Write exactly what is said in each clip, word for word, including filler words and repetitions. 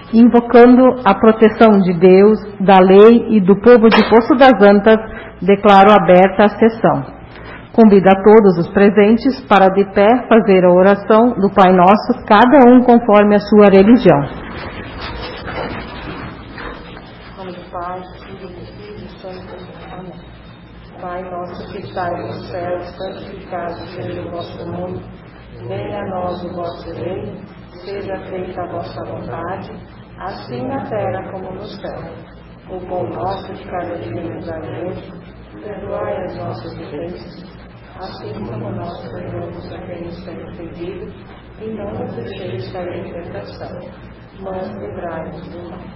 Invocando a proteção de Deus, da lei e do povo de Poço das Antas, declaro aberta a sessão. Convido a todos os presentes para de pé fazer a oração do Pai Nosso, cada um conforme a sua religião. Em nome do Pai, do Filho e do Espírito Santo. Amém. Pai nosso que estais no céu, santificado seja o vosso nome. Venha a nós o vosso reino. Seja feita a vossa vontade, assim na terra como no céu. O pão nosso de cada dia nos dai hoje. Perdoai as nossas ofensas, assim como nós perdoamos a quem nos tem ofendido, e não nos deixeis cair em tentação, mas livrai-nos do mal.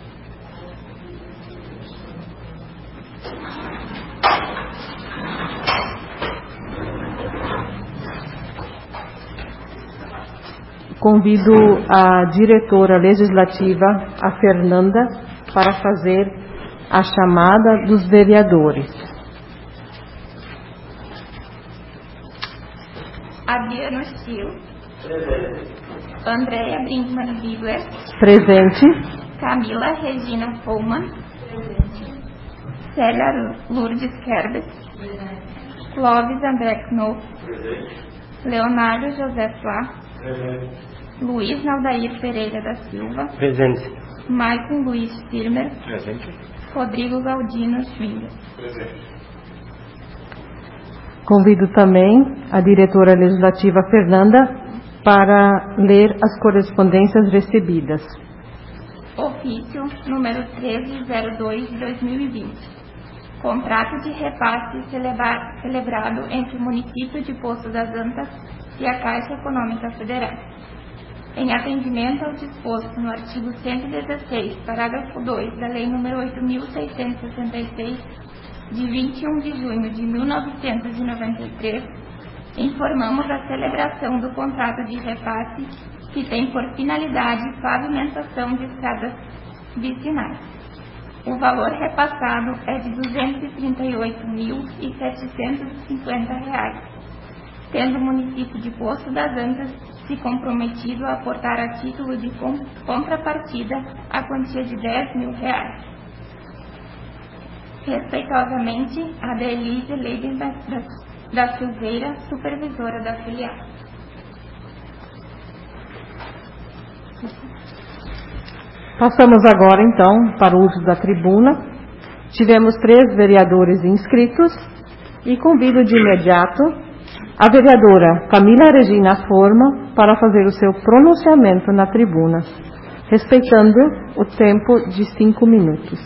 Convido a diretora legislativa, a Fernanda, para fazer a chamada dos vereadores. Adriano Stil. Presente. Andréia Brinkmann Bigler. Presente. Camila Regina Pullman. Presente. Célia Lourdes Kerbes. Presente. Clóvis André Knopp. Presente. Leonardo José Flá. Presente. Luiz Naldair Pereira da Silva. Presente. Maicon Luiz Firmer. Presente. Rodrigo Galdino Schwinger. Presente. Convido também a diretora legislativa Fernanda para ler as correspondências recebidas. Ofício número treze zero dois de dois mil e vinte. Contrato de repasse celebra- celebrado entre o município de Poço das Antas e a Caixa Econômica Federal. Em atendimento ao disposto no artigo cento e dezesseis, parágrafo dois da Lei número oito mil seiscentos e sessenta e seis, de vinte e um de junho de mil novecentos e noventa e três, informamos a celebração do contrato de repasse que tem por finalidade pavimentação de estradas vicinais. O valor repassado é de duzentos e trinta e oito mil setecentos e cinquenta reais, tendo o município de Poço das Antas se comprometido a aportar a título de contrapartida a quantia de dez mil reais. Respeitosamente, a Delícia Leiden da, da, da Silveira, supervisora da filial. Passamos agora, então, para o uso da tribuna. Tivemos três vereadores inscritos e convido de imediato a vereadora Camila Regina Forma para fazer o seu pronunciamento na tribuna, respeitando o tempo de cinco minutos.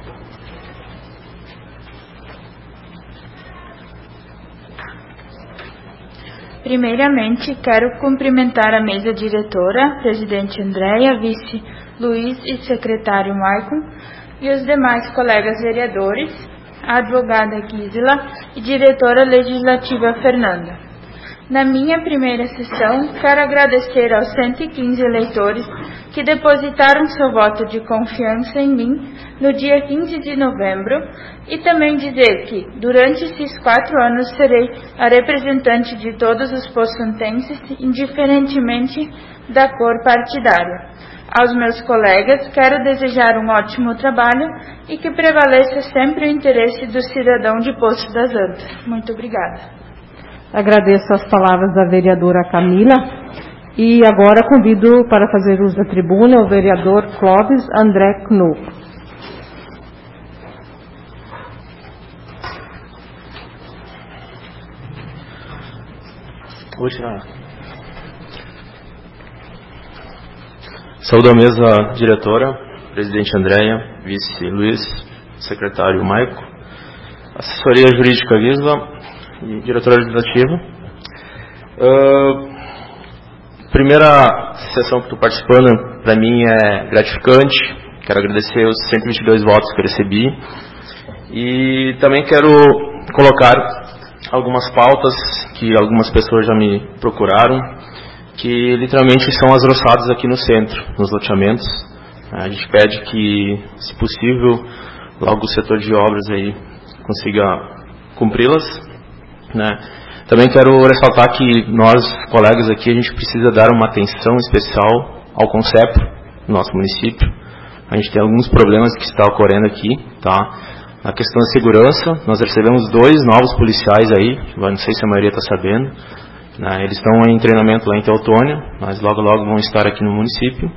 Primeiramente, quero cumprimentar a mesa diretora, presidente Andréia, vice Luiz e secretário Maicon, e os demais colegas vereadores, a advogada Gisela e diretora legislativa Fernanda. Na minha primeira sessão, quero agradecer aos cento e quinze eleitores que depositaram seu voto de confiança em mim no dia quinze de novembro e também dizer que, durante esses quatro anos, serei a representante de todos os poçantenses, indiferentemente da cor partidária. Aos meus colegas, quero desejar um ótimo trabalho e que prevaleça sempre o interesse do cidadão de Poço das Antas. Muito obrigada. Agradeço as palavras da vereadora Camila e agora convido para fazer uso da tribuna o vereador Clóvis André Knopp. Vou tirar. Saúdo a mesa diretora, presidente Andréia, vice Luiz, secretário Maico, assessoria jurídica Gisela e diretora legislativa. Uh, primeira sessão que estou participando, para mim é gratificante. Quero agradecer os cento e vinte e dois votos que eu recebi e também quero colocar algumas pautas que algumas pessoas já me procuraram, que literalmente são as roçadas aqui no centro, nos loteamentos. A gente pede que, se possível, logo o setor de obras aí consiga cumpri-las, né? Também quero ressaltar que nós, colegas aqui, a gente precisa dar uma atenção especial ao Concepro, no nosso município. A gente tem alguns problemas que está ocorrendo aqui, tá? Na questão da segurança, nós recebemos dois novos policiais aí, não sei se a maioria está sabendo, né? Eles estão em treinamento lá em Teutônia, mas logo logo vão estar aqui no município.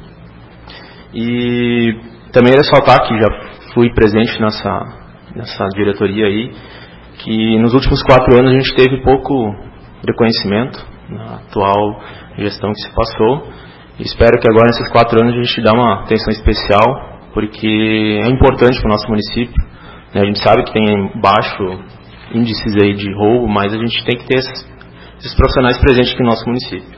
E também ressaltar que já fui presente nessa, nessa diretoria aí, que nos últimos quatro anos a gente teve pouco reconhecimento na atual gestão que se passou. E espero que agora nesses quatro anos a gente dê uma atenção especial, porque é importante para o nosso município. A gente sabe que tem baixo índices aí de roubo, mas a gente tem que ter esses, esses profissionais presentes aqui no nosso município.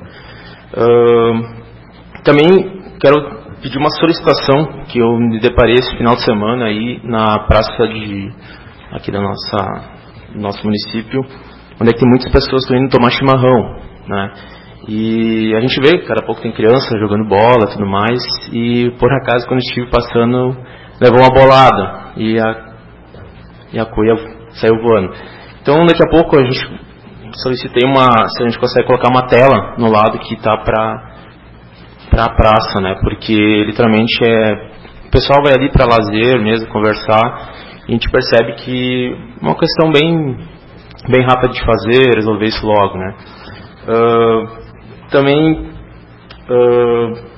Uh, também quero pedir uma solicitação que eu me deparei esse final de semana aí na praça de, aqui da nossa, do nosso município, onde é que tem muitas pessoas que estão indo tomar chimarrão, né? E a gente vê que cada pouco tem criança jogando bola e tudo mais, e por acaso quando estive passando, levou uma bolada e a e a cuia saiu voando. Então daqui a pouco a gente solicitei uma, se a gente consegue colocar uma tela no lado que está para para a praça, né? Porque literalmente é, o pessoal vai ali para lazer mesmo, conversar, e a gente percebe que é uma questão bem bem rápida de fazer, resolver isso logo, né? Uh, também uh,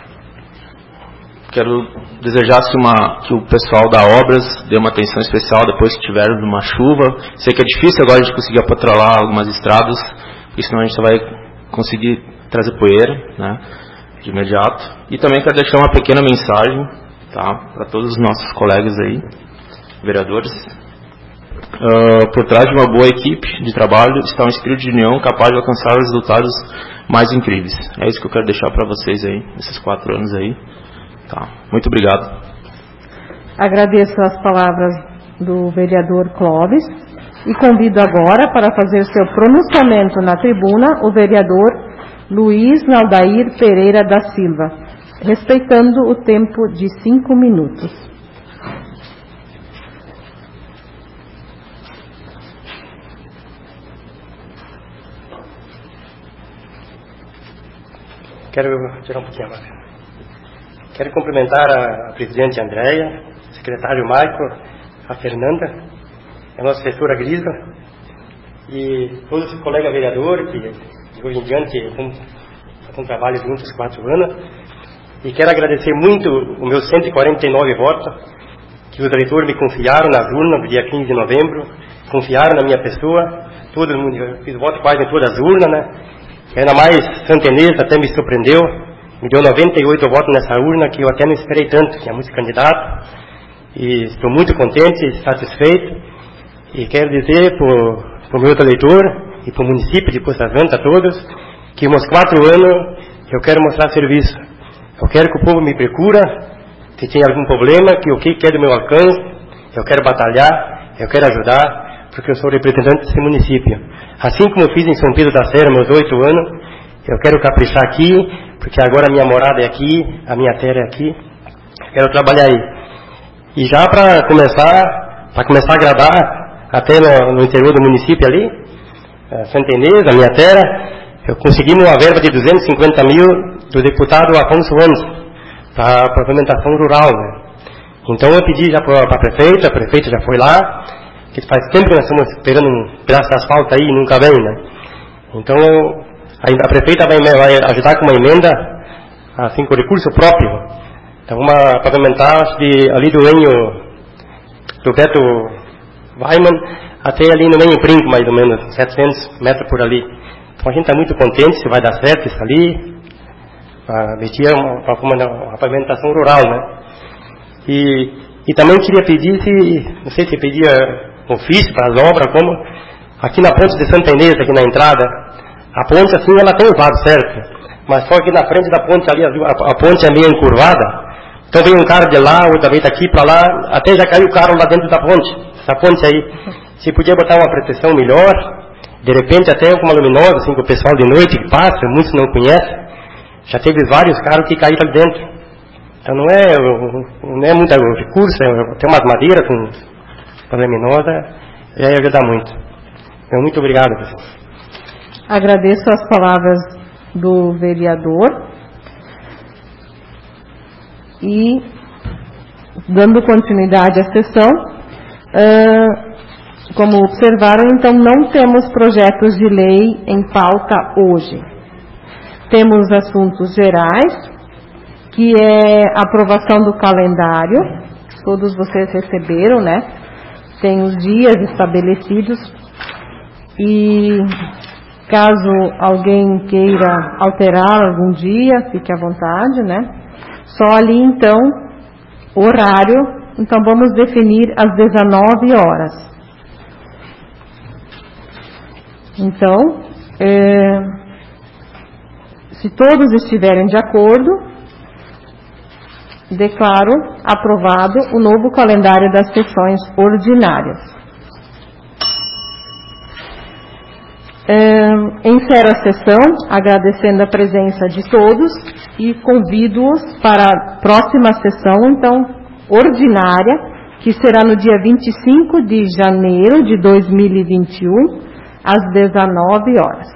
quero desejar uma, que o pessoal da Obras dê uma atenção especial depois que tiver uma chuva. Sei que é difícil agora de conseguir patrulhar algumas estradas, porque senão a gente só vai conseguir trazer poeira, né, de imediato. E também quero deixar uma pequena mensagem, tá, para todos os nossos colegas aí, vereadores. Uh, por trás de uma boa equipe de trabalho está um espírito de união capaz de alcançar os resultados mais incríveis. É isso que eu quero deixar para vocês aí, nesses quatro anos aí. Tá. Muito obrigado. Agradeço as palavras do vereador Clóvis e convido agora para fazer seu pronunciamento na tribuna o vereador Luiz Naldair Pereira da Silva, respeitando o tempo de cinco minutos. Quero tirar um pouquinho mais. Quero cumprimentar a, a presidente Andréia, o secretário Maico, a Fernanda, a nossa assessora Grisa e todos os colegas vereadores que de hoje em diante estão com trabalho juntos quatro anos. E quero agradecer muito os meus cento e quarenta e nove votos que os eleitores me confiaram nas urnas no dia quinze de novembro, confiaram na minha pessoa, todo mundo, eu fiz voto quase em todas as urnas, né? E ainda mais Santenês até me surpreendeu. Me deu noventa e oito votos nessa urna, que eu até não esperei tanto, tinha muitos candidatos. E estou muito contente e satisfeito. E quero dizer para o meu eleitor e para o município de Poços Santos, a todos, que uns quatro anos eu quero mostrar serviço. Eu quero que o povo me procura, se tem algum problema, que o que quer do meu alcance, eu quero batalhar, eu quero ajudar, porque eu sou representante desse município. Assim como eu fiz em São Pedro da Serra, meus oito anos, eu quero caprichar aqui, porque agora a minha morada é aqui, a minha terra é aqui, quero trabalhar aí. E já para começar, para começar a agradar, até no, no interior do município ali, Santenês, a minha terra, eu consegui uma verba de duzentos e cinquenta mil do deputado Afonso Andes, para a pavimentação rural, né? Então eu pedi já para a prefeita, a prefeita já foi lá, que faz tempo que nós estamos esperando um pedaço de asfalto aí e nunca vem, né? Então a prefeita vai, vai ajudar com uma emenda, assim, com recurso próprio. Então, uma pavimentar de, ali do Enho, do Beto Weiman, até ali no Enho Brinco, mais ou menos, setecentos metros por ali. Então, a gente está muito contente se vai dar certo isso ali, para meter uma, uma, uma pavimentação rural, né? E, e também queria pedir, se, não sei se pedia ofício para as obras, como, aqui na ponte de Santa Inês, aqui na entrada, a ponte assim, ela tem os lados certo, mas só que na frente da ponte ali, a, a ponte é meio encurvada, então vem um carro de lá, outra vez daqui para lá, até já caiu o carro lá dentro da ponte, essa ponte aí. Se podia botar uma proteção melhor, de repente até alguma luminosa, assim, que o pessoal de noite que passa, muitos não conhecem, já teve vários carros que caíram ali dentro. Então não é, não é muito recurso, tem umas madeiras com luminosa, e aí ajuda muito. Então, muito obrigado, pessoal. Agradeço as palavras do vereador. e, dando continuidade à sessão, uh, como observaram, então não temos projetos de lei em pauta hoje. Temos assuntos gerais, que é a aprovação do calendário, todos vocês receberam, né? Tem os dias estabelecidos e caso alguém queira alterar algum dia, fique à vontade, né? Só ali então, horário, então vamos definir às dezenove horas. Então, é, se todos estiverem de acordo, declaro aprovado o novo calendário das sessões ordinárias. É, encerro a sessão, agradecendo a presença de todos e convido-os para a próxima sessão, então, ordinária, que será no dia vinte e cinco de janeiro de dois mil e vinte e um, às dezenove horas.